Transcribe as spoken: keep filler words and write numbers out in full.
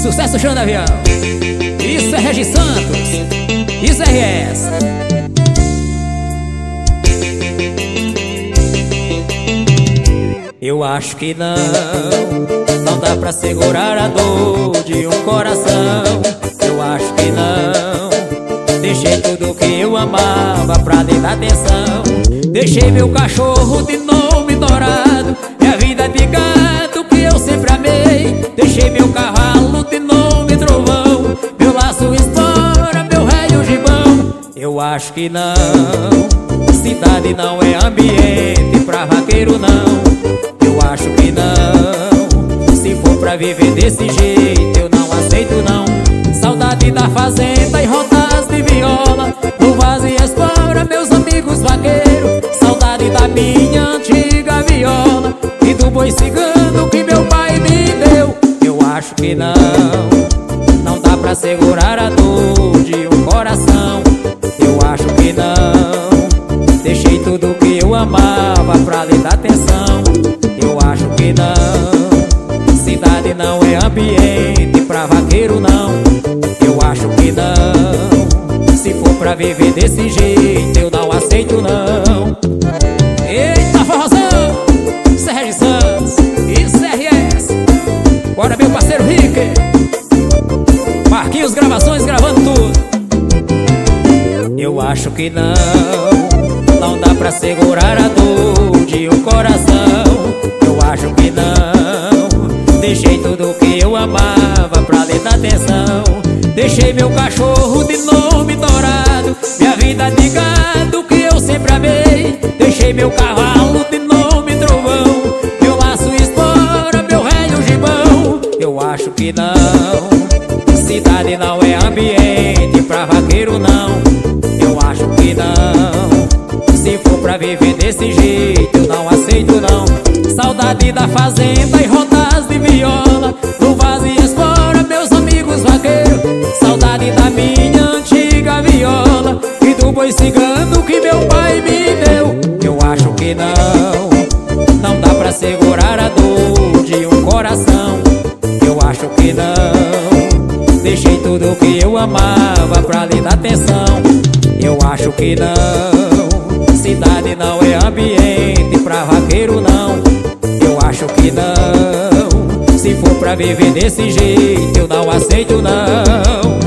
Sucesso, Chão da Avião. Isso é Regis Santos. Isso é R S. Eu acho que não, não dá pra segurar a dor de um coração. Eu acho que não, deixei tudo que eu amava pra lhe dar atenção. Deixei meu cachorro de nome dourado, minha vida de gato que eu sempre amei. Deixei meu cavalo de nome trovão, meu laço espora, meu velho gibão. Eu acho que não, cidade não é ambiente pra vaqueiro não. Eu acho que não, se for pra viver desse jeito eu não aceito não. Saudade da fazenda e rodas de viola, luvas e espora, meus amigos vaqueiros. Saudade da minha antiga viola e do boi cigano que meu pai me deu. Eu acho que não, não dá pra segurar a dor de um coração. Eu acho que não, deixei tudo que eu amava pra lhe dar atenção. Eu acho que não, cidade não é ambiente pra vaqueiro não. Eu acho que não, se for pra viver desse jeito eu não aceito não. Eita forrozão, isso é Regis Santos, isso é R S. Bora meu parceiro Rick, Marquinhos Gravações gravando tudo. Eu acho que não, não dá pra segurar a dor de um coração. Eu acho que não, deixei tudo que eu amava pra lhe dar atenção. Deixei meu cachorro de nome dourado, minha vida de gado que eu sempre amei. Deixei meu cavalo de nome trovão, meu laço espora, meu velho gibão. Eu acho que não, cidade não é ambiente pra vaqueiro não. Eu acho que não, se for pra viver desse jeito eu não aceito não. Saudade da fazenda e rodas de viola, luvas e espora, meus amigos vaqueiros. Saudade da minha antiga viola e do boi cigano que meu pai me deu. Eu acho que não, não dá pra segurar a dor de um coração. Eu acho que não, deixei tudo que eu amava pra lhe dar atenção. Eu acho que não, cidade não é ambiente pra vaqueiro não. Eu acho que não, se for pra viver desse jeito eu não aceito não.